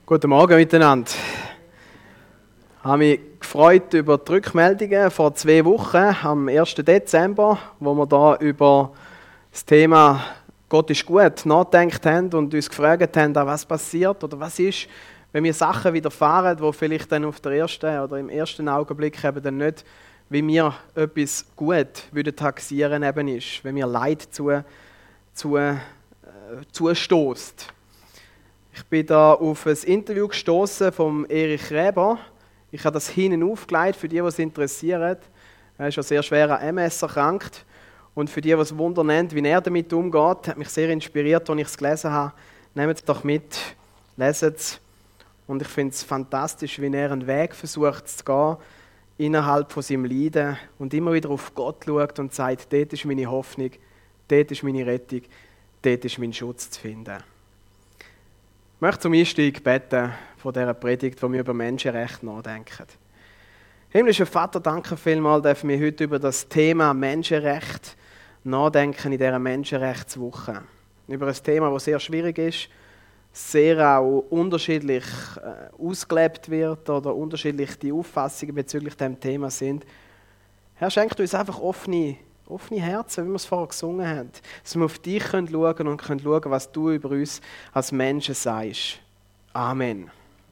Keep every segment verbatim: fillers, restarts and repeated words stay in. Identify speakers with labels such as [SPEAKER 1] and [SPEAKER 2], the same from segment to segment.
[SPEAKER 1] Guten Morgen miteinander. Ich habe mich gefreut über die Rückmeldungen vor zwei Wochen, am ersten Dezember, wo wir da über das Thema Gott ist gut nachgedacht haben und uns gefragt haben, was passiert oder was ist, wenn mir Sachen widerfahren, die vielleicht dann auf der ersten oder im ersten Augenblick eben dann nicht, wie mir etwas gut würde taxieren eben ist, wenn mir Leid zu, zu, äh, zustößt. Ich bin da auf ein Interview gestoßen vom Erich Reber. Ich habe das hinten aufgelegt, für die, die es interessiert. Er ist ja sehr schwer an M S erkrankt. Und für die, die es Wunder nennt, wie er damit umgeht, hat mich sehr inspiriert, als ich es gelesen habe. Nehmt es doch mit, leset es. Und ich finde es fantastisch, wie er einen Weg versucht zu gehen, innerhalb von seinem Leiden und immer wieder auf Gott schaut und sagt, dort ist meine Hoffnung, dort ist meine Rettung, dort ist mein Schutz zu finden. Ich möchte zum Einstieg beten von dieser Predigt, wo wir über Menschenrechte nachdenken. Himmlischer Vater, danke vielmals, dass wir heute über das Thema Menschenrecht nachdenken in dieser Menschenrechtswoche. Über ein Thema, das sehr schwierig ist, sehr auch unterschiedlich äh, ausgelebt wird oder unterschiedlich die Auffassungen bezüglich diesem Thema sind. Herr, schenkt uns einfach offene, offene Herzen, wie wir es vorher gesungen haben. Dass wir auf dich schauen können und können schauen, was du über uns als Menschen sagst. Amen.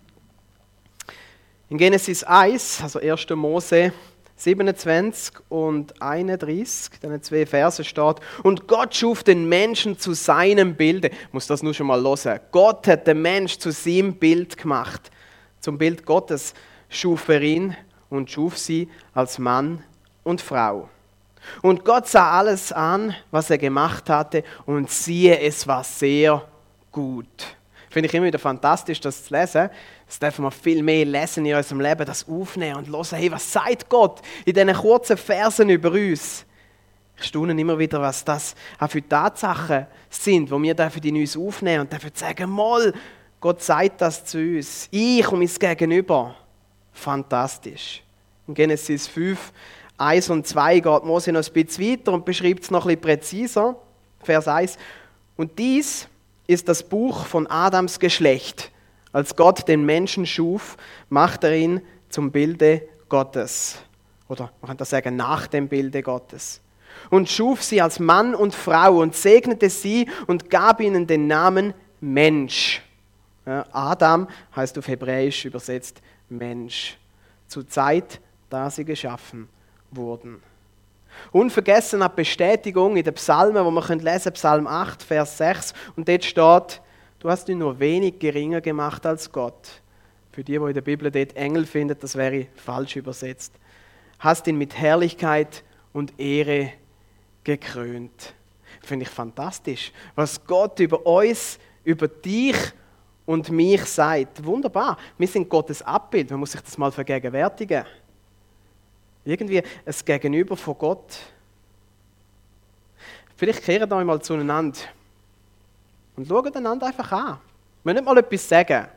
[SPEAKER 1] In Genesis eins, also erster Mose siebenundzwanzig und einunddreißig, diese zwei Verse steht, und Gott schuf den Menschen zu seinem Bilde. Ich muss das nur schon mal hören. Gott hat den Mensch zu seinem Bild gemacht. Zum Bild Gottes schuf er ihn und schuf sie als Mann und Frau. Und Gott sah alles an, was er gemacht hatte, und siehe, es war sehr gut. Finde ich immer wieder fantastisch, das zu lesen. Das dürfen wir viel mehr lesen in unserem Leben, das aufnehmen und hören, hey, was sagt Gott in diesen kurzen Versen über uns? Ich staune immer wieder, was das auch für Tatsachen sind, die wir in uns aufnehmen und dürfen sagen, mal, Gott sagt das zu uns. Ich und mein Gegenüber. Fantastisch. In Genesis fünf, eins und zwei geht Mose noch ein bisschen weiter und beschreibt es noch ein bisschen präziser. Vers eins. Und dies ist das Buch von Adams Geschlecht. Als Gott den Menschen schuf, macht er ihn zum Bilde Gottes. Oder man kann das sagen, nach dem Bilde Gottes. Und schuf sie als Mann und Frau und segnete sie und gab ihnen den Namen Mensch. Ja, Adam heißt auf Hebräisch übersetzt Mensch. Zur Zeit, da sie geschaffen wurden. Unvergessen eine Bestätigung in den Psalmen, wo man lesen können, Psalm acht, Vers sechs. Und dort steht, du hast ihn nur wenig geringer gemacht als Gott. Für die, die in der Bibel dort Engel finden, das wäre falsch übersetzt. Hast ihn mit Herrlichkeit und Ehre gekrönt. Finde ich fantastisch, was Gott über uns, über dich und mich sagt. Wunderbar, wir sind Gottes Abbild, man muss sich das mal vergegenwärtigen. Irgendwie ein Gegenüber von Gott. Vielleicht kehren wir mal zueinander und schauen einander einfach an. Wir müssen nicht mal etwas sagen.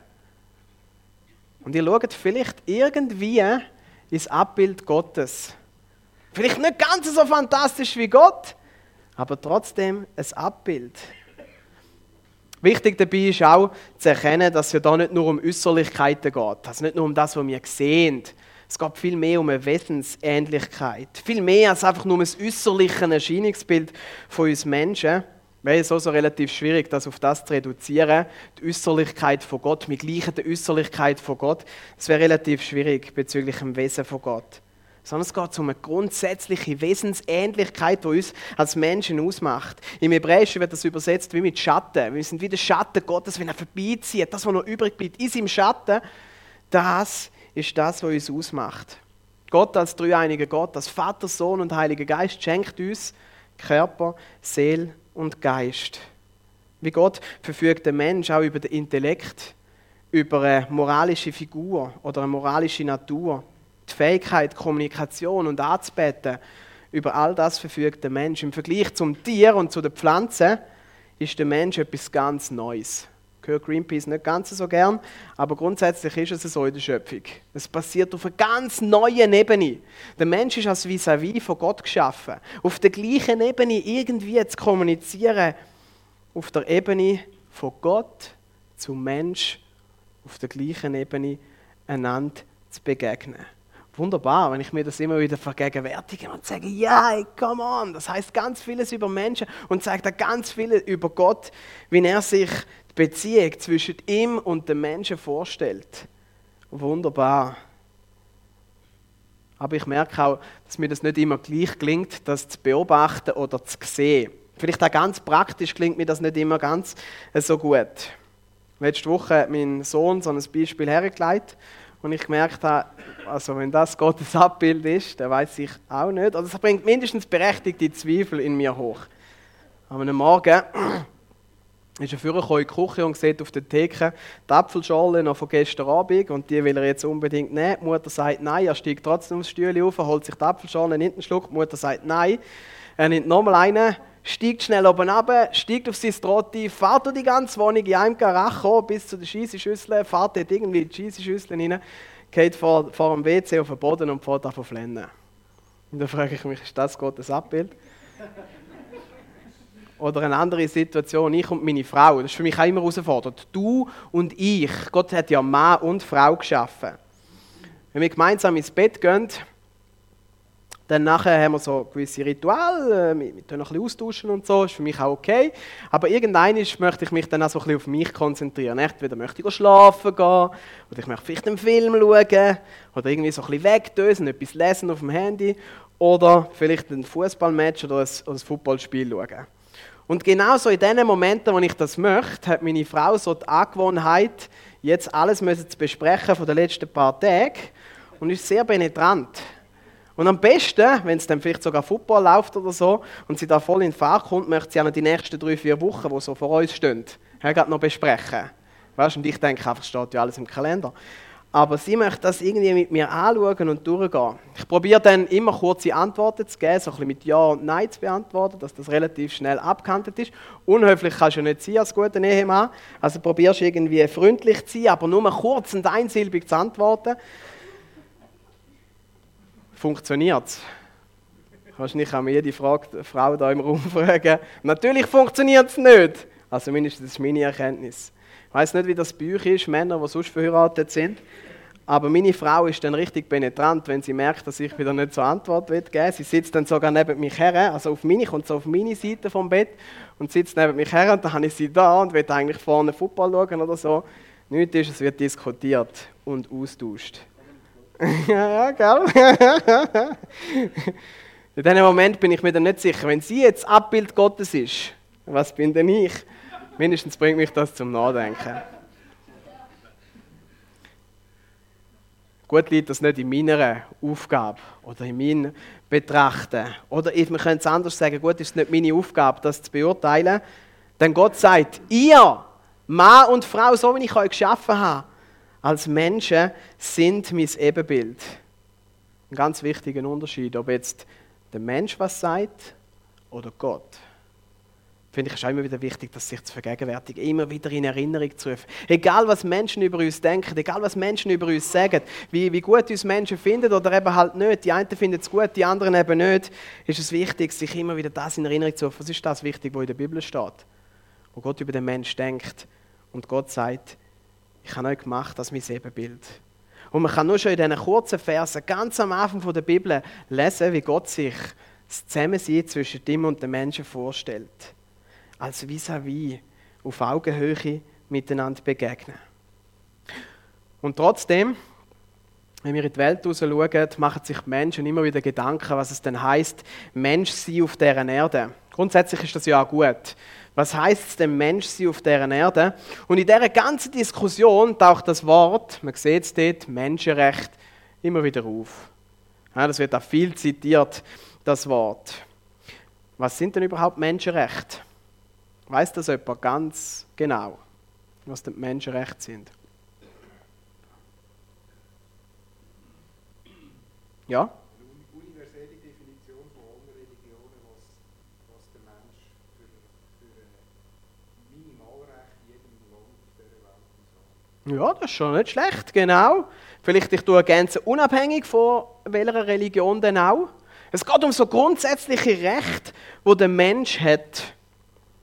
[SPEAKER 1] Und ihr schaut vielleicht irgendwie ins Abbild Gottes. Vielleicht nicht ganz so fantastisch wie Gott, aber trotzdem ein Abbild. Wichtig dabei ist auch zu erkennen, dass es ja da nicht nur um Äußerlichkeiten geht. Also nicht nur um das, was wir sehen. Es geht viel mehr um eine Wesensähnlichkeit. Viel mehr als einfach nur um ein äußerliches Erscheinungsbild von uns Menschen. Wäre es also relativ schwierig, das auf das zu reduzieren. Die Äußerlichkeit von Gott, wir gleichen der Äußerlichkeit von Gott. Es wäre relativ schwierig bezüglich dem Wesen von Gott. Sondern es geht um eine grundsätzliche Wesensähnlichkeit, die uns als Menschen ausmacht. Im Hebräischen wird das übersetzt wie mit Schatten. Wir sind wie der Schatten Gottes, wenn er vorbeizieht. Das, was noch übrig bleibt, ist im Schatten. Das ist das, was uns ausmacht. Gott als dreieiniger Gott, als Vater, Sohn und Heiliger Geist schenkt uns Körper, Seele und Geist. Wie Gott verfügt der Mensch auch über den Intellekt, über eine moralische Figur oder eine moralische Natur, die Fähigkeit, Kommunikation und anzubeten. Über all das verfügt der Mensch. Im Vergleich zum Tier und zu den Pflanzen ist der Mensch etwas ganz Neues. Gehört Greenpeace nicht ganz so gern, aber grundsätzlich ist es so in der Schöpfung. Es passiert auf einer ganz neuen Ebene. Der Mensch ist als vis-à-vis von Gott geschaffen. Auf der gleichen Ebene irgendwie zu kommunizieren, auf der Ebene von Gott zum Mensch auf der gleichen Ebene einander zu begegnen. Wunderbar, wenn ich mir das immer wieder vergegenwärtige und sage, ja, hey, come on, das heißt ganz vieles über Menschen und zeigt auch ganz viel über Gott, wie er sich die Beziehung zwischen ihm und dem Menschen vorstellt. Wunderbar. Aber ich merke auch, dass mir das nicht immer gleich gelingt, das zu beobachten oder zu sehen. Vielleicht auch ganz praktisch gelingt mir das nicht immer ganz so gut. Letzte Woche hat mein Sohn so ein Beispiel hergelegt und ich gemerkt habe, also wenn das Gottes Abbild ist, dann weiß ich auch nicht. Also es bringt mindestens berechtigte Zweifel in mir hoch. Aber am Morgen ist er vorgekommen in die Küche und sieht auf der Theke die Apfelschorle noch von gestern Abend und die will er jetzt unbedingt nehmen. Die Mutter sagt nein, er steigt trotzdem aufs Stühle auf, holt sich die Apfelschorle, nimmt einen Schluck, die Mutter sagt nein. Er nimmt nochmal einen, steigt schnell oben runter, steigt auf sein Trotti, fährt durch die ganze Wohnung in einem Karacho bis zu der Scheisseschüssel, fährt dort irgendwie in die Scheisseschüssel rein, geht vor, vor dem W C auf den Boden und fährt an zu flennen. Und dann frage ich mich, ist das Gottes Abbild? Oder eine andere Situation, ich und meine Frau, das ist für mich auch immer herausfordernd. Du und ich, Gott hat ja Mann und Frau geschaffen. Wenn wir gemeinsam ins Bett gehen, dann nachher haben wir so gewisse Rituale, wir, wir tun noch ein bisschen austauschen und so, ist für mich auch okay. Aber irgendwann möchte ich mich dann auch so ein bisschen auf mich konzentrieren. Entweder möchte ich schlafen gehen, oder ich möchte vielleicht einen Film schauen, oder irgendwie so ein bisschen wegdösen, etwas lesen auf dem Handy, oder vielleicht ein Fußballmatch oder ein, oder ein Footballspiel schauen. Und genauso in den Momenten, wo ich das möchte, hat meine Frau so die Angewohnheit, jetzt alles zu besprechen von den letzten paar Tagen und ist sehr penetrant. Und am besten, wenn es dann vielleicht sogar Football läuft oder so und sie da voll in Fahrt kommt, möchte sie auch noch die nächsten drei, vier Wochen, die so vor uns stehen, gerade noch besprechen. Weißt, und ich denke einfach, es steht ja alles im Kalender. Aber sie möchte das irgendwie mit mir anschauen und durchgehen. Ich probiere dann immer kurze Antworten zu geben, so ein bisschen mit Ja und Nein zu beantworten, dass das relativ schnell abgehandelt ist. Unhöflich kannst du ja nicht sein als guter Ehemann. Also probierst irgendwie freundlich zu sein, aber nur kurz und einsilbig zu antworten. Funktioniert es? Wahrscheinlich kann mir jede Frage, Frau da im Raum fragen. Natürlich funktioniert es nicht. Also mindestens das ist meine Erkenntnis. Ich weiss nicht, wie das bei euch ist, Männer, die sonst verheiratet sind. Aber meine Frau ist dann richtig penetrant, wenn sie merkt, dass ich wieder nicht so Antwort geben will. Sie sitzt dann sogar neben mich her, also auf meine, kommt so auf meine Seite vom Bett und sitzt neben mich her und dann habe ich sie da und will eigentlich vorne Fußball schauen oder so. Nichts ist, es wird diskutiert und austauscht. Ja, ja, gell? In diesem Moment bin ich mir dann nicht sicher, wenn sie jetzt Abbild Gottes ist, was bin denn ich? Mindestens bringt mich das zum Nachdenken. Gut liegt das nicht in meiner Aufgabe oder in meinem Betrachten. Oder wir können es anders sagen, gut ist es nicht meine Aufgabe, das zu beurteilen. Denn Gott sagt, ihr, Mann und Frau, so wie ich euch geschaffen habe, als Menschen sind mein Ebenbild. Ein ganz wichtiger Unterschied, ob jetzt der Mensch was sagt oder Gott. Finde ich, es ist auch immer wieder wichtig, das sich zu vergegenwärtigen, immer wieder in Erinnerung zu rufen. Egal, was Menschen über uns denken, egal, was Menschen über uns sagen, wie, wie gut uns Menschen finden oder eben halt nicht, die einen finden es gut, die anderen eben nicht, ist es wichtig, sich immer wieder das in Erinnerung zu rufen. Was ist das wichtig, was in der Bibel steht? Wo Gott über den Menschen denkt und Gott sagt, ich habe euch gemacht als mein Ebenbild. Und man kann nur schon in diesen kurzen Versen ganz am Anfang der Bibel lesen, wie Gott sich das Zusammensein zwischen ihm und den Menschen vorstellt. Als vis-à-vis, auf Augenhöhe miteinander begegnen. Und trotzdem, wenn wir in die Welt raus schauen, machen sich die Menschen immer wieder Gedanken, was es denn heisst, Mensch sein auf dieser Erde. Grundsätzlich ist das ja auch gut. Was heisst es denn, Mensch sein auf dieser Erde? Und in dieser ganzen Diskussion taucht das Wort, man sieht es dort, Menschenrecht, immer wieder auf. Ja, das wird auch viel zitiert, das Wort. Was sind denn überhaupt Menschenrechte? Weiss das jemand ganz genau, was die Menschenrechte sind? Ja?
[SPEAKER 2] Eine universelle Definition von allen Religionen, was, was der Mensch für, für ein Minimalrecht in jedem Land dieser Welt muss haben.
[SPEAKER 1] Ja, das ist schon nicht schlecht, genau. Vielleicht ich tue ergänzen, unabhängig von welcher Religion denn auch. Es geht um so grundsätzliche Rechte, die der Mensch hat.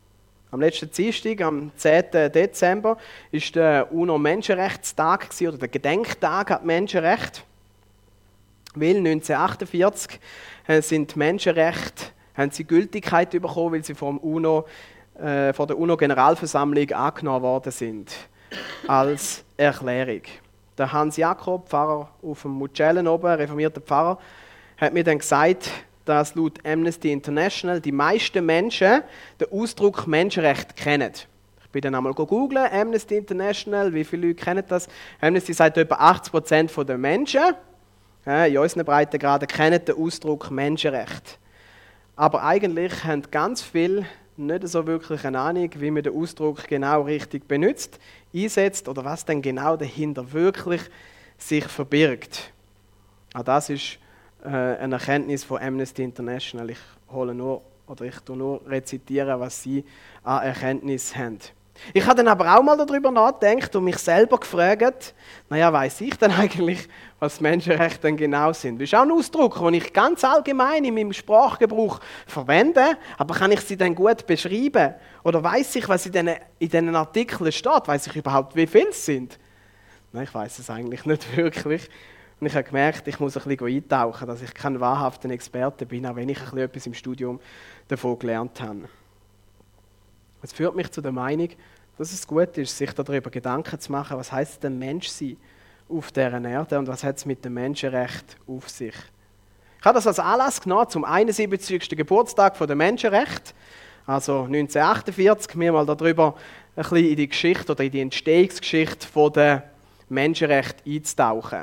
[SPEAKER 1] Am letzten Dienstag, am zehnten Dezember, war der UNO-Menschenrechtstag oder der Gedenktag an die Menschenrechte. Weil neunzehnhundertachtundvierzig sind die Menschenrechte, haben sie Gültigkeit bekommen, weil sie vom UNO, äh, von der UNO-Generalversammlung angenommen worden sind. Als Erklärung. Der Hans Jakob, Pfarrer auf dem Mucellen oben, reformierter Pfarrer, hat mir dann gesagt, dass laut Amnesty International die meisten Menschen den Ausdruck Menschenrecht kennen. Ich bin dann einmal googeln, Amnesty International, wie viele Leute kennen das? Amnesty sagt, etwa achtzig Prozent der Menschen in unseren Breitengraden kennen den Ausdruck Menschenrecht. Aber eigentlich haben ganz viele nicht so wirklich eine Ahnung, wie man den Ausdruck genau richtig benutzt, einsetzt oder was denn genau dahinter wirklich sich verbirgt. Auch das ist äh, eine Erkenntnis von Amnesty International. Ich hole nur oder ich tue nur rezitieren, was sie an Erkenntnis haben. Ich habe dann aber auch mal darüber nachgedacht und mich selber gefragt, naja, weiss ich denn eigentlich, was Menschenrechte denn genau sind? Das ist auch ein Ausdruck, den ich ganz allgemein in meinem Sprachgebrauch verwende, aber kann ich sie dann gut beschreiben? Oder weiss ich, was in diesen, in diesen Artikeln steht? Weiss ich überhaupt, wie viele es sind? Nein, ich weiss es eigentlich nicht wirklich. Und ich habe gemerkt, ich muss ein bisschen eintauchen, dass ich kein wahrhafter Experte bin, auch wenn ich ein bisschen etwas im Studium davon gelernt habe. Das führt mich zu der Meinung, dass es gut ist, sich darüber Gedanken zu machen, was heisst denn Menschsein auf dieser Erde und was hat es mit dem Menschenrecht auf sich. Ich habe das als Anlass genommen zum einundsiebzigsten Geburtstag der Menschenrechte, also neunzehnhundertachtundvierzig, mir mal darüber ein bisschen in die Geschichte oder in die Entstehungsgeschichte der Menschenrechte einzutauchen.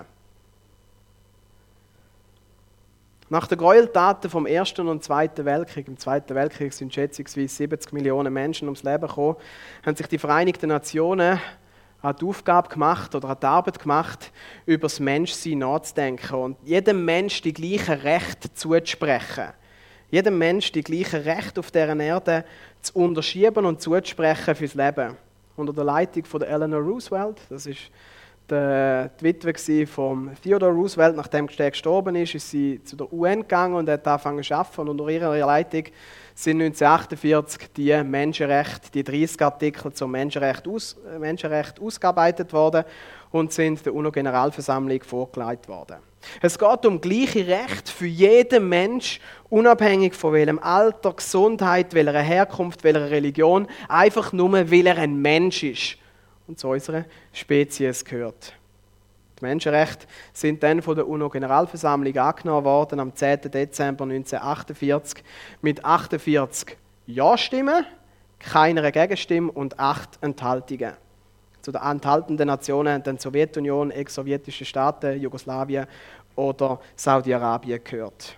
[SPEAKER 1] Nach den Gräueltaten vom Ersten und Zweiten Weltkrieg, im Zweiten Weltkrieg sind schätzungsweise siebzig Millionen Menschen ums Leben gekommen, haben sich die Vereinigten Nationen an die Aufgabe gemacht oder an die Arbeit gemacht, über das Menschsein nachzudenken und jedem Mensch die gleichen Rechte zuzusprechen. Jedem Mensch die gleichen Rechte auf dieser Erde zu unterschieben und zuzusprechen fürs Leben. Unter der Leitung von Eleanor Roosevelt, das ist die Witwe von Theodore Roosevelt, nachdem er gestorben ist, ist sie zu der U N gegangen und hat angefangen zu arbeiten. Und unter ihrer Leitung sind neunzehnhundertachtundvierzig die Menschenrechte, die dreißig Artikel zum Menschenrecht, aus, Menschenrecht ausgearbeitet worden und sind der UNO-Generalversammlung vorgelegt worden. Es geht um gleiche Rechte für jeden Mensch, unabhängig von welchem Alter, Gesundheit, welcher Herkunft, welcher Religion, einfach nur, weil er ein Mensch ist und zu unserer Spezies gehört. Die Menschenrechte sind dann von der UNO-Generalversammlung angenommen worden am zehnten Dezember neunzehnhundertachtundvierzig mit achtundvierzig Ja-Stimmen, keiner Gegenstimme und acht Enthaltungen. Zu den enthaltenen Nationen haben dann die Sowjetunion, ex-sowjetische Staaten, Jugoslawien oder Saudi-Arabien gehört.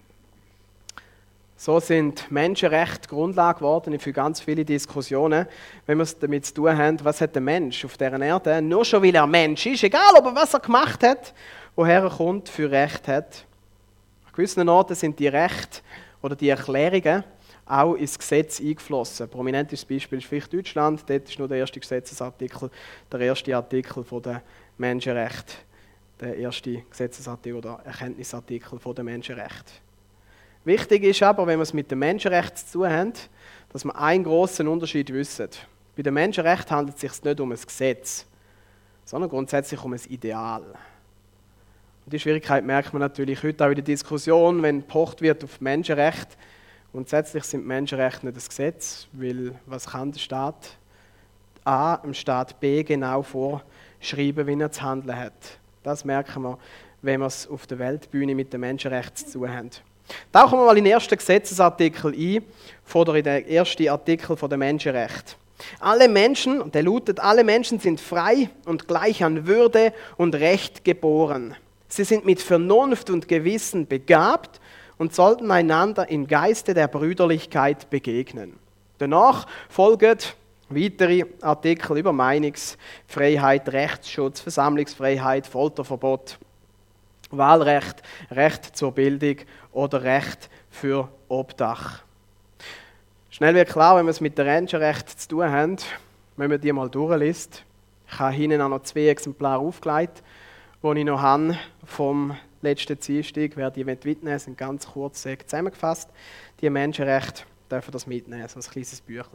[SPEAKER 1] So sind Menschenrechte Grundlage geworden für ganz viele Diskussionen, wenn wir es damit zu tun haben, was hat der Mensch auf dieser Erde, nur schon weil er Mensch ist, egal ob er was er gemacht hat, woher er kommt, für Recht hat. An gewissen Orten sind die Rechte oder die Erklärungen auch ins Gesetz eingeflossen. Ein prominentes Beispiel ist vielleicht Deutschland, dort ist nur der erste Gesetzesartikel, der erste Artikel der Menschenrechte, der erste Gesetzesartikel oder Erkenntnisartikel der Menschenrechte. Wichtig ist aber, wenn wir es mit dem Menschenrecht zu tun haben, dass wir einen grossen Unterschied wissen. Bei dem Menschenrecht handelt es sich nicht um ein Gesetz, sondern grundsätzlich um ein Ideal. Und die Schwierigkeit merkt man natürlich heute auch in der Diskussion, wenn gepocht wird auf Menschenrecht. Grundsätzlich sind Menschenrechte nicht ein Gesetz, weil was kann der Staat A dem Staat B genau vorschreiben, wie er zu handeln hat. Das merken wir, wenn wir es auf der Weltbühne mit dem Menschenrecht zu tun haben. Tauchen wir mal in den ersten Gesetzesartikel ein, oder in den ersten Artikel der Menschenrechte. Alle Menschen, und der lautet, alle Menschen sind frei und gleich an Würde und Recht geboren. Sie sind mit Vernunft und Gewissen begabt und sollten einander im Geiste der Brüderlichkeit begegnen. Danach folgen weitere Artikel über Meinungsfreiheit, Rechtsschutz, Versammlungsfreiheit, Folterverbot, Wahlrecht, Recht zur Bildung oder Recht für Obdach. Schnell wird klar, wenn wir es mit den Menschenrechten zu tun haben, wenn man die mal durchliest. Ich habe hinten auch noch zwei Exemplare aufgelegt, die ich noch habe vom letzten Dienstag. Wer die mitnehmen, sind ganz kurz zusammengefasst. Die Menschenrechte dürfen das mitnehmen, so ein kleines Büchlein.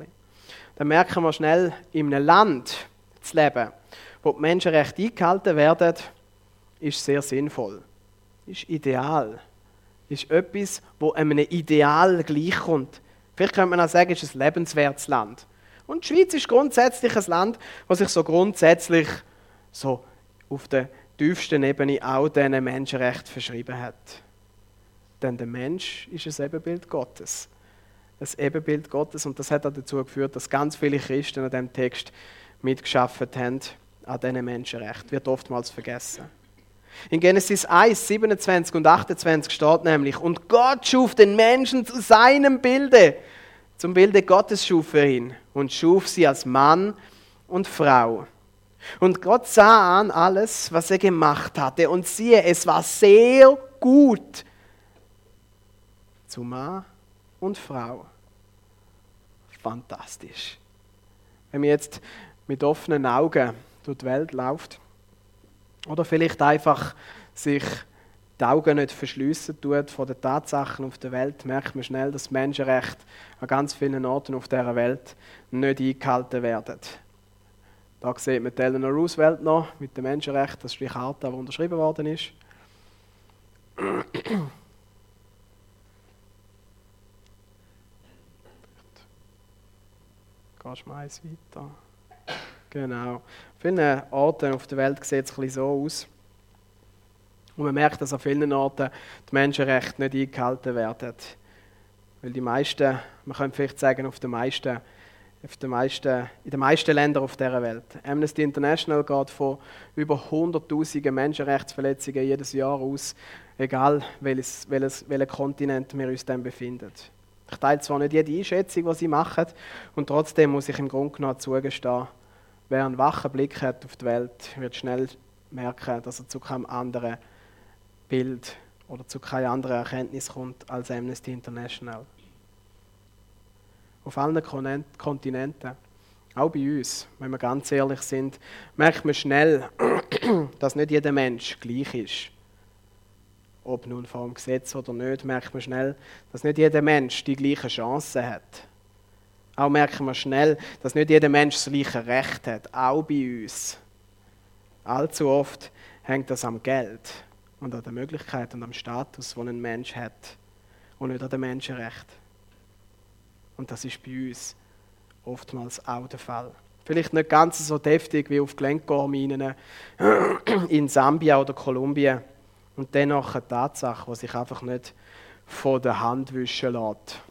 [SPEAKER 1] dann merken wir schnell, in einem Land zu leben, wo die Menschenrechte eingehalten werden, ist sehr sinnvoll, ist ideal, ist etwas, wo einem Ideal gleichkommt. Vielleicht könnte man auch sagen, es ist ein lebenswertes Land. Und die Schweiz ist grundsätzlich ein Land, das sich so grundsätzlich so auf der tiefsten Ebene auch diesen Menschenrechten verschrieben hat. Denn der Mensch ist ein Ebenbild Gottes. Ein Ebenbild Gottes, und das hat auch dazu geführt, dass ganz viele Christen an diesem Text mitgeschafft haben, an diesen Menschenrechten. Wird oftmals vergessen. In Genesis eins, siebenundzwanzig und achtundzwanzig steht nämlich: Und Gott schuf den Menschen zu seinem Bilde. Zum Bilde Gottes schuf er ihn und schuf sie als Mann und Frau. Und Gott sah an alles, was er gemacht hatte, und siehe, es war sehr gut zu Mann und Frau. Fantastisch. Wenn man jetzt mit offenen Augen durch die Welt läuft oder vielleicht einfach sich die Augen nicht verschliessen tut von den Tatsachen auf der Welt, merkt man schnell, dass Menschenrechte an ganz vielen Orten auf dieser Welt nicht eingehalten werden. Da sieht man Eleanor Roosevelt noch mit den Menschenrechten, das ist die Charta, die unterschrieben worden ist. Gehst du mal eins weiter? Genau. An vielen Orten auf der Welt sieht es ein bisschen so aus. Und man merkt, dass an vielen Orten die Menschenrechte nicht eingehalten werden. Weil die meisten, man könnte vielleicht sagen, auf den meisten, auf den meisten, in den meisten Ländern auf dieser Welt. Amnesty International geht von über hunderttausend Menschenrechtsverletzungen jedes Jahr aus, egal welches, welches, welchen Kontinent wir uns dann befinden. Ich teile zwar nicht jede Einschätzung, die sie machen, und trotzdem muss ich im Grunde genommen zugestehen, wer einen wachen Blick hat auf die Welt, wird schnell merken, dass er zu keinem anderen Bild oder zu keiner anderen Erkenntnis kommt als Amnesty International. Auf allen Kontinenten, auch bei uns, wenn wir ganz ehrlich sind, merkt man schnell, dass nicht jeder Mensch gleich ist. Ob nun vor dem Gesetz oder nicht, merkt man schnell, dass nicht jeder Mensch die gleichen Chancen hat. Auch merken wir schnell, dass nicht jeder Mensch das gleiche Recht hat, auch bei uns. Allzu oft hängt das am Geld und an der Möglichkeit und am Status, den ein Mensch hat, und nicht an dem Menschenrecht. Und das ist bei uns oftmals auch der Fall. Vielleicht nicht ganz so deftig wie auf Glencore-Minen in Sambia oder Kolumbien. Und dennoch eine Tatsache, die sich einfach nicht von der Hand wischen lässt.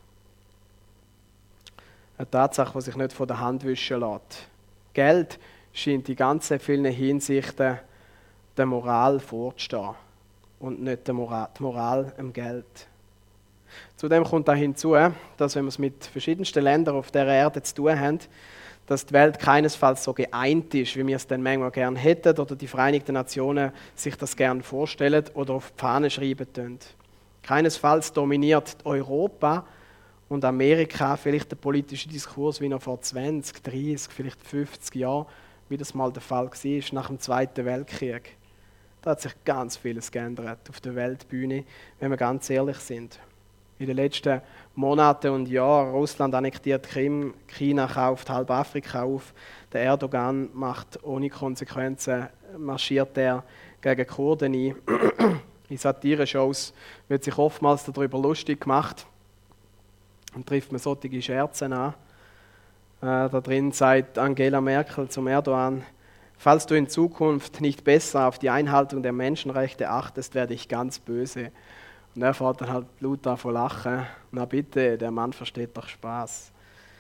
[SPEAKER 1] Eine Tatsache, die sich nicht von der Hand wischen lässt. Geld scheint in ganz vielen Hinsichten der Moral vorzustehen und nicht die Moral, die Moral im Geld. Zudem kommt auch hinzu, dass wenn wir es mit verschiedensten Ländern auf der Erde zu tun haben, dass die Welt keinesfalls so geeint ist, wie wir es dann manchmal gerne hätten oder die Vereinigten Nationen sich das gerne vorstellen oder auf die Fahne schreiben tun. Keinesfalls dominiert Europa und Amerika vielleicht der politische Diskurs wie noch vor zwanzig, dreißig, vielleicht fünfzig Jahren, wie das mal der Fall war nach dem Zweiten Weltkrieg. Da hat sich ganz vieles geändert auf der Weltbühne, wenn wir ganz ehrlich sind. In den letzten Monaten und Jahren, Russland annektiert Krim, China kauft halb Afrika auf, der Erdogan macht ohne Konsequenzen, marschiert er gegen Kurden ein. In Satire-Shows wird sich oftmals darüber lustig gemacht und trifft man solche Scherze an. Äh, da drin sagt Angela Merkel zum Erdogan: Falls du in Zukunft nicht besser auf die Einhaltung der Menschenrechte achtest, werde ich ganz böse. Und er fährt dann halt laut an von lachen. Na bitte, der Mann versteht doch Spaß.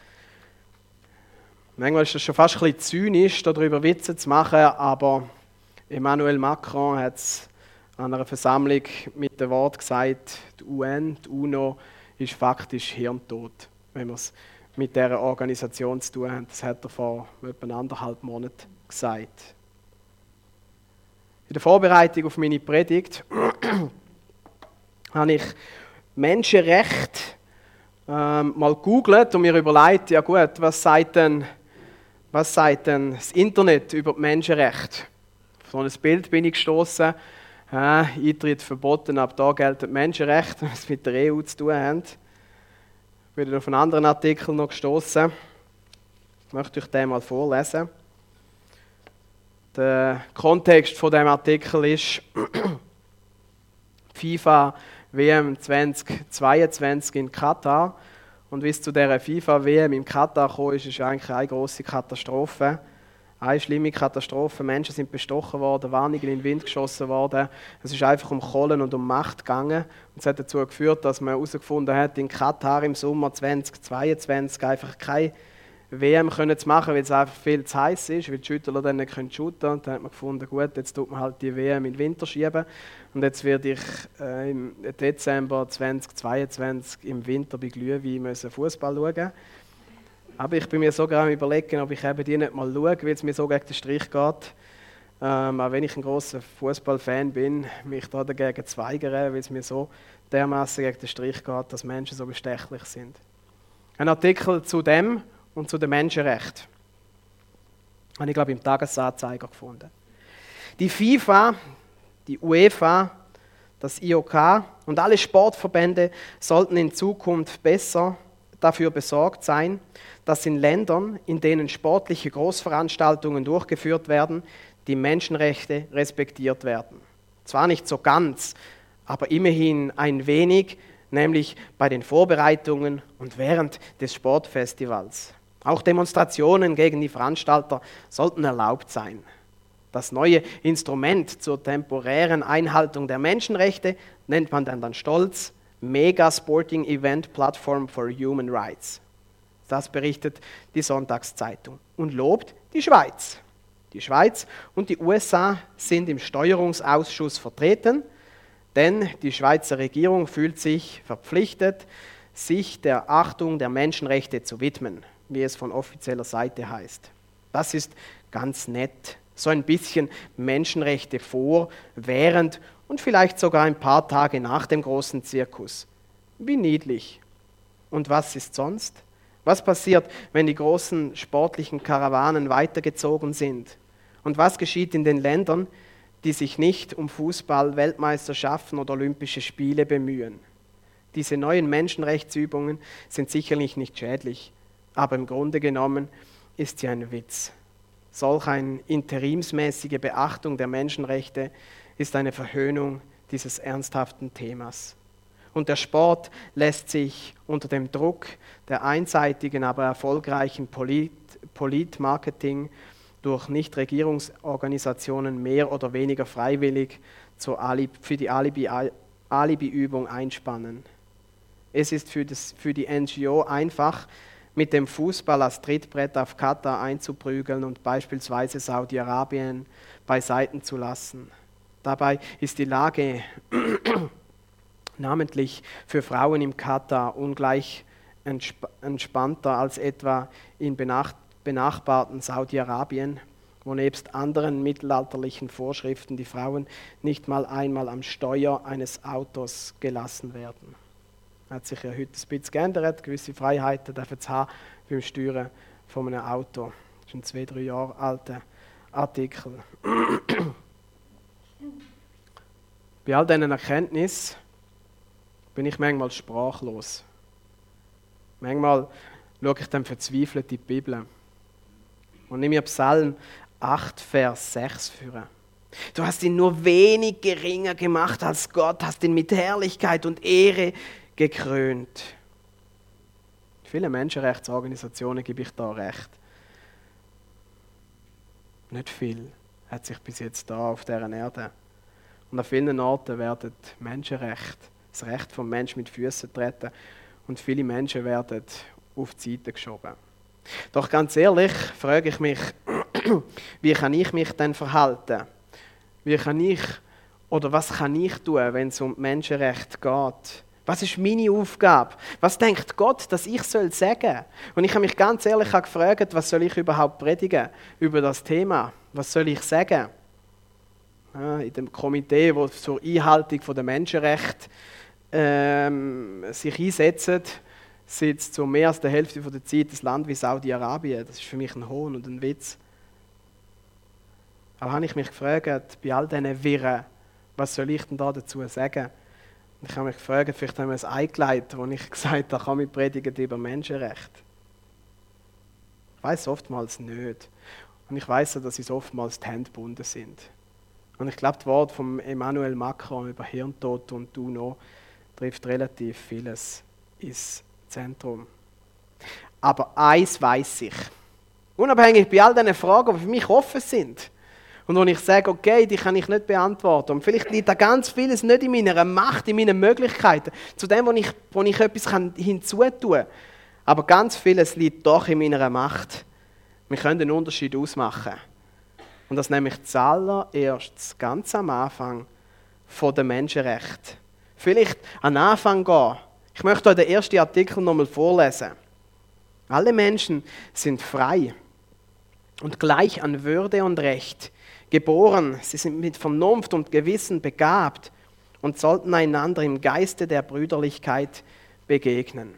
[SPEAKER 1] Manchmal ist es schon fast ein bisschen zynisch, darüber Witze zu machen, aber Emmanuel Macron hat es an einer Versammlung mit dem Wort gesagt, die U N, die UNO, ist faktisch hirntot, wenn wir es mit dieser Organisation zu tun haben. Das hat er vor etwa anderthalb Monaten gesagt. In der Vorbereitung auf meine Predigt habe ich Menschenrechte ähm, mal gegoogelt und mir überlegt, ja gut, was sagt denn, was sagt denn das Internet über die Menschenrechte? Auf so ein Bild bin ich gestoßen. Äh, Eintritt verboten, ab da gelten Menschenrechte, was mit der E U zu tun haben. Ich bin auf einen anderen Artikel noch gestoßen. Ich möchte euch den mal vorlesen. Der Kontext von dem Artikel ist FIFA W M zweitausendzweiundzwanzig in Katar. Und wie es zu dieser FIFA W M in Katar kam, ist es eigentlich eine grosse Katastrophe. Eine schlimme Katastrophe. Menschen sind bestochen worden, Warnungen in den Wind geschossen worden. Es ist einfach um Kohlen und um Macht gegangen. Und es hat dazu geführt, dass man herausgefunden hat, in Katar im Sommer zweitausendzweiundzwanzig einfach keine W M können zu machen, weil es einfach viel zu heiß ist, weil die Schüttler dann nicht shooten können. Und dann hat man gefunden, gut, jetzt tut man halt die W M in den Winter schieben. Und jetzt werde ich äh, im Dezember zweitausendzweiundzwanzig im Winter bei Glühwein müssen Fußball schauen. Aber ich bin mir sogar am Überlegen, ob ich eben die nicht mal schaue, weil es mir so gegen den Strich geht. Ähm, auch wenn ich ein grosser Fußballfan bin, mich da dagegen zu weigern, weil es mir so dermaßen gegen den Strich geht, dass Menschen so bestechlich sind. Ein Artikel zu dem und zu den Menschenrechten habe ich, glaube ich, im Tagesanzeiger gefunden. Die FIFA, die UEFA, das I O K und alle Sportverbände sollten in Zukunft besser dafür besorgt sein, dass in Ländern, in denen sportliche Großveranstaltungen durchgeführt werden, die Menschenrechte respektiert werden. Zwar nicht so ganz, aber immerhin ein wenig, nämlich bei den Vorbereitungen und während des Sportfestivals. Auch Demonstrationen gegen die Veranstalter sollten erlaubt sein. Das neue Instrument zur temporären Einhaltung der Menschenrechte nennt man dann, dann stolz Mega Sporting Event Platform for Human Rights. Das berichtet die Sonntagszeitung und lobt die Schweiz. Die Schweiz und die U S A sind im Steuerungsausschuss vertreten, denn die Schweizer Regierung fühlt sich verpflichtet, sich der Achtung der Menschenrechte zu widmen, wie es von offizieller Seite heißt. Das ist ganz nett. So ein bisschen Menschenrechte vor, während und vielleicht sogar ein paar Tage nach dem großen Zirkus. Wie niedlich. Und was ist sonst? Was passiert, wenn die großen sportlichen Karawanen weitergezogen sind? Und was geschieht in den Ländern, die sich nicht um Fußball, Weltmeisterschaften oder Olympische Spiele bemühen? Diese neuen Menschenrechtsübungen sind sicherlich nicht schädlich, aber im Grunde genommen ist sie ein Witz. Solch eine interimsmäßige Beachtung der Menschenrechte ist eine Verhöhnung dieses ernsthaften Themas. Und der Sport lässt sich unter dem Druck der einseitigen, aber erfolgreichen Polit- Politmarketing durch Nichtregierungsorganisationen mehr oder weniger freiwillig zur Alib- für die Alibi- Alibi-Übung einspannen. Es ist für, das, für die N G O einfach, mit dem Fußball als Trittbrett auf Katar einzuprügeln und beispielsweise Saudi-Arabien beiseiten zu lassen. Dabei ist die Lage namentlich für Frauen im Katar ungleich entsp- entspannter als etwa in benach- benachbarten Saudi-Arabien, wo nebst anderen mittelalterlichen Vorschriften die Frauen nicht mal einmal am Steuer eines Autos gelassen werden. Hat sich ja heute ein bisschen geändert, gewisse Freiheiten dürfen sie haben beim Steuern von einem Auto. Das ist ein zwei, drei Jahre alter Artikel. Bei all diesen Erkenntnissen bin ich manchmal sprachlos. Manchmal schaue ich dann verzweifelt in die Bibel und nehme mir Psalm acht, Vers sechs vor. Du hast ihn nur wenig geringer gemacht als Gott, hast ihn mit Herrlichkeit und Ehre gekrönt. Viele Menschenrechtsorganisationen gebe ich da recht. Nicht viel hat sich bis jetzt da auf dieser Erde. Und an vielen Orten werden Menschenrechte, das Recht vom Menschen mit Füßen treten und viele Menschen werden auf die Seite geschoben. Doch ganz ehrlich frage ich mich, wie kann ich mich denn verhalten? Wie kann ich oder was kann ich tun, wenn es um Menschenrechte geht? Was ist meine Aufgabe? Was denkt Gott, dass ich soll sagen? Und ich habe mich ganz ehrlich gefragt, was soll ich überhaupt predigen über das Thema? Was soll ich sagen? Ja, in dem Komitee, das zur Einhaltung der Menschenrechte ähm, sich einsetzt, sitzt so mehr als die Hälfte der Zeit das Land wie Saudi-Arabien. Das ist für mich ein Hohn und ein Witz. Aber habe ich mich gefragt, bei all diesen Wirren, was soll ich denn da dazu sagen? Und ich habe mich gefragt, vielleicht haben wir es eingeleitet, wo ich gesagt habe, da kann ich predigen über Menschenrechte. Ich weiß oftmals nicht. Und ich weiß, dass uns oftmals die Hände gebunden sind. Und ich glaube, das Wort von Emmanuel Macron über Hirntod und UNO trifft relativ vieles ins Zentrum. Aber eins weiss ich. Unabhängig bei all diesen Fragen, die für mich offen sind. Und wo ich sage, okay, die kann ich nicht beantworten. Und vielleicht liegt da ganz vieles nicht in meiner Macht, in meinen Möglichkeiten. Zu dem, wo ich, wo ich etwas hinzutun kann. Aber ganz vieles liegt doch in meiner Macht. Wir können einen Unterschied ausmachen. Und das nämlich zuallererst, ganz am Anfang, von den Menschenrechten. Vielleicht an den Anfang gehen. Ich möchte euch den ersten Artikel nochmal vorlesen. Alle Menschen sind frei und gleich an Würde und Recht geboren. Sie sind mit Vernunft und Gewissen begabt und sollten einander im Geiste der Brüderlichkeit begegnen.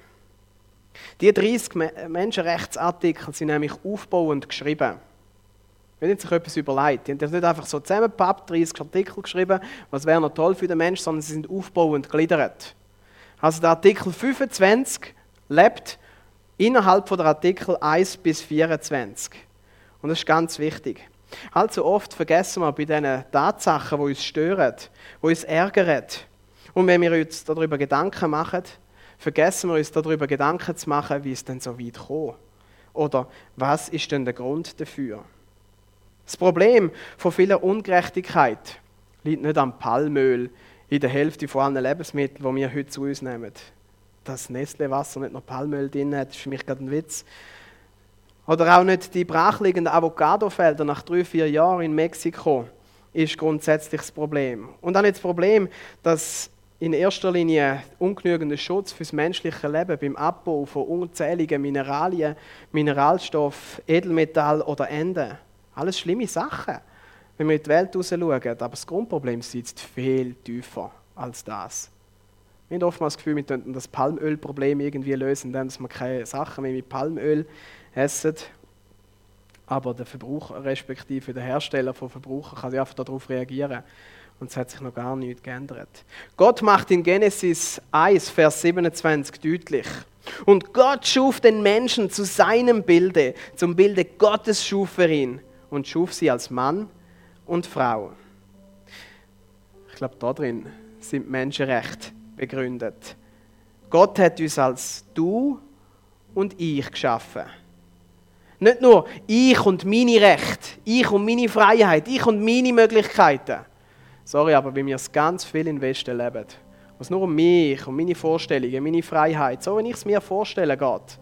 [SPEAKER 1] Die dreißig Menschenrechtsartikel sind nämlich aufbauend geschrieben. Wenn sich etwas überlegt, die haben das nicht einfach so zusammengepappt, dreißig Artikel geschrieben, was wäre noch toll für den Menschen, sondern sie sind aufbauend gegliedert. Also der Artikel fünfundzwanzig lebt innerhalb von der Artikel eins bis vierundzwanzig. Und das ist ganz wichtig. Allzu oft vergessen wir bei diesen Tatsachen, die uns stören, die uns ärgern. Und wenn wir uns darüber Gedanken machen, vergessen wir uns darüber Gedanken zu machen, wie es denn so weit kam. Oder was ist denn der Grund dafür? Das Problem von vieler Ungerechtigkeit liegt nicht am Palmöl in der Hälfte von allen Lebensmitteln, die wir heute zu uns nehmen. Dass Nestle-Wasser nicht noch Palmöl drin hat, ist für mich gerade ein Witz. Oder auch nicht die brachliegenden Avocadofelder nach drei, vier Jahren in Mexiko ist grundsätzlich das Problem. Und auch nicht das Problem, dass in erster Linie ungenügender Schutz für das menschliche Leben beim Abbau von unzähligen Mineralien, Mineralstoff, Edelmetall oder Enden. Alles schlimme Sachen, wenn wir in die Welt raus schauen. Aber das Grundproblem sitzt viel tiefer als das. Wir haben oftmals das Gefühl, wir könnten das Palmölproblem irgendwie lösen, indem wir keine Sachen mehr mit Palmöl essen. Aber der Verbraucher, respektive der Hersteller von Verbrauchern, kann einfach darauf reagieren. Und es hat sich noch gar nichts geändert. Gott macht in Genesis eins, Vers siebenundzwanzig deutlich. Und Gott schuf den Menschen zu seinem Bilde, zum Bilde Gottes schuf er ihn und schuf sie als Mann und Frau. Ich glaube, da drin sind Menschenrechte begründet. Gott hat uns als du und ich geschaffen. Nicht nur ich und meine Rechte, ich und meine Freiheit, ich und meine Möglichkeiten. Sorry, aber wie wir es ganz viel im Westen leben, wo es nur um mich, um meine Vorstellungen, meine Freiheit, so wie ich es mir vorstelle, geht.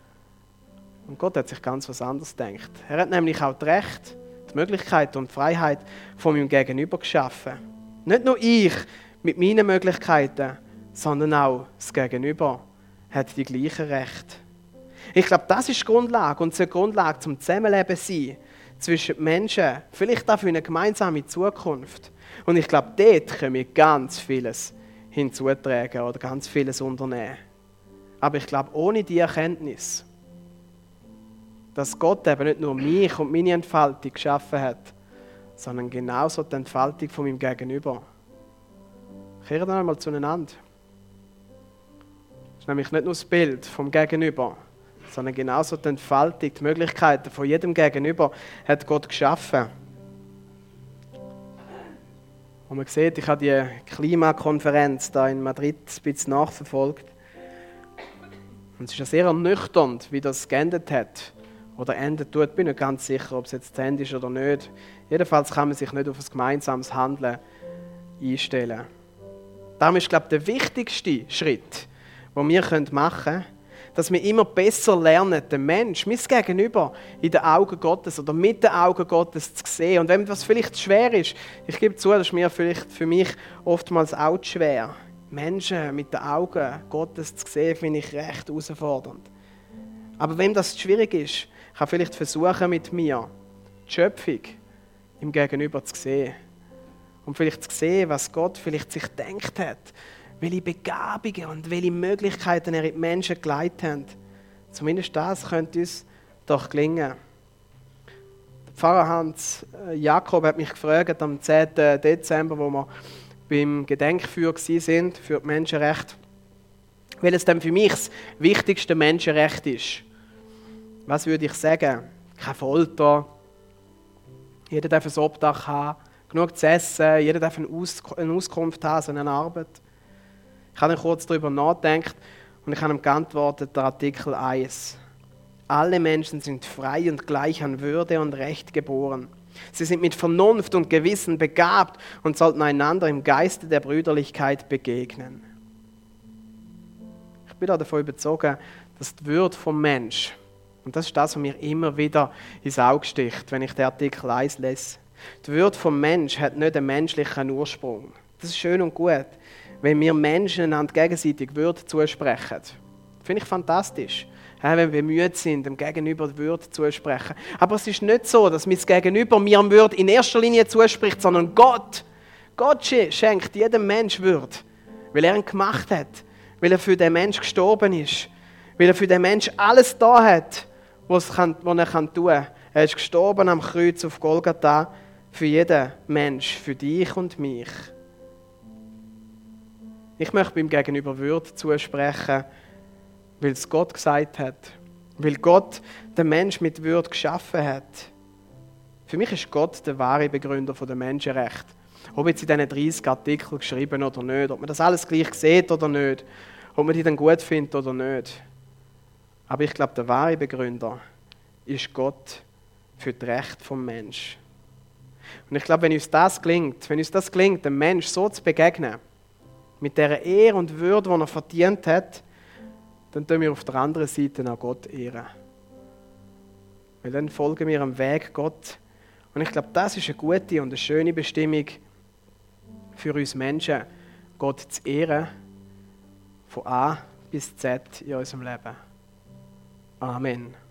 [SPEAKER 1] Und Gott hat sich ganz was anderes gedacht. Er hat nämlich auch das Recht, die Möglichkeit und die Freiheit von meinem Gegenüber geschaffen. Nicht nur ich mit meinen Möglichkeiten, sondern auch das Gegenüber hat die gleichen Rechte. Ich glaube, das ist die Grundlage und soll die Grundlage zum Zusammenleben sein zwischen Menschen, vielleicht auch für eine gemeinsame Zukunft. Und ich glaube, dort können wir ganz vieles hinzutragen oder ganz vieles unternehmen. Aber ich glaube, ohne die Erkenntnis, dass Gott eben nicht nur mich und meine Entfaltung geschaffen hat, sondern genauso die Entfaltung von meinem Gegenüber. Kehren wir einmal zueinander. Das ist nämlich nicht nur das Bild vom Gegenüber, sondern genauso die Entfaltung, die Möglichkeiten von jedem Gegenüber hat Gott geschaffen. Und man sieht, ich habe die Klimakonferenz da in Madrid ein bisschen nachverfolgt. Und es ist ja sehr ernüchternd, wie das geendet hat. Oder endet tut, bin nicht ganz sicher, ob es jetzt zu Ende ist oder nicht. Jedenfalls kann man sich nicht auf ein gemeinsames Handeln einstellen. Darum ist, glaube ich, der wichtigste Schritt, den wir machen können, dass wir immer besser lernen, den Menschen, mein Gegenüber, in den Augen Gottes oder mit den Augen Gottes zu sehen. Und wenn das vielleicht schwer ist, ich gebe zu, das ist mir vielleicht für mich oftmals auch schwer. Menschen mit den Augen Gottes zu sehen, finde ich recht herausfordernd. Aber wenn das schwierig ist, kann ich vielleicht versuchen, mit mir die Schöpfung im Gegenüber zu sehen. Und vielleicht zu sehen, was Gott vielleicht sich gedacht hat, welche Begabungen und welche Möglichkeiten er in die Menschen geleitet hat. Zumindest das könnte uns doch gelingen. Der Pfarrer Hans Jakob hat mich gefragt, am zehnten Dezember, wo wir beim Gedenkfeuer waren für die Menschenrechte, welches denn für mich das wichtigste Menschenrecht ist. Was würde ich sagen? Keine Folter. Jeder darf ein Obdach haben. Genug zu essen. Jeder darf eine, Aus- eine Auskunft haben, so eine Arbeit. Ich habe dann kurz darüber nachgedacht und ich habe ihm geantwortet, der Artikel eins. Alle Menschen sind frei und gleich an Würde und Recht geboren. Sie sind mit Vernunft und Gewissen begabt und sollten einander im Geiste der Brüderlichkeit begegnen. Ich bin davon überzeugt, dass die Würde vom Mensch, und das ist das, was mir immer wieder ins Auge sticht, wenn ich den Artikel eins lese, die Würde vom Mensch hat nicht einen menschlichen Ursprung. Das ist schön und gut, wenn wir Menschen einander gegenseitig Würde zusprechen. Das finde ich fantastisch. Wenn wir müde sind, dem Gegenüber die Würde zusprechen. Aber es ist nicht so, dass mir das Gegenüber mir die Würde in erster Linie zuspricht, sondern Gott. Gott schenkt jedem Mensch Würde, weil er ihn gemacht hat, weil er für den Mensch gestorben ist, weil er für den Mensch alles da hat, was er tun kann. Er ist gestorben am Kreuz auf Golgatha für jeden Mensch, für dich und mich. Ich möchte beim Gegenüber Würde zusprechen, weil es Gott gesagt hat. Weil Gott den Menschen mit Würde geschaffen hat. Für mich ist Gott der wahre Begründer der Menschenrechte. Ob jetzt in diesen dreißig Artikeln geschrieben oder nicht, ob man das alles gleich sieht oder nicht, ob man die dann gut findet oder nicht. Aber ich glaube, der wahre Begründer ist Gott für das Recht vom Menschen. Und ich glaube, wenn uns das gelingt, wenn uns das gelingt, dem Menschen so zu begegnen, mit der Ehre und Würde, die er verdient hat, dann tun wir auf der anderen Seite auch Gott ehren. Weil dann folgen wir am Weg Gott. Und ich glaube, das ist eine gute und eine schöne Bestimmung für uns Menschen, Gott zu ehren, von A bis Z in unserem Leben. Amen.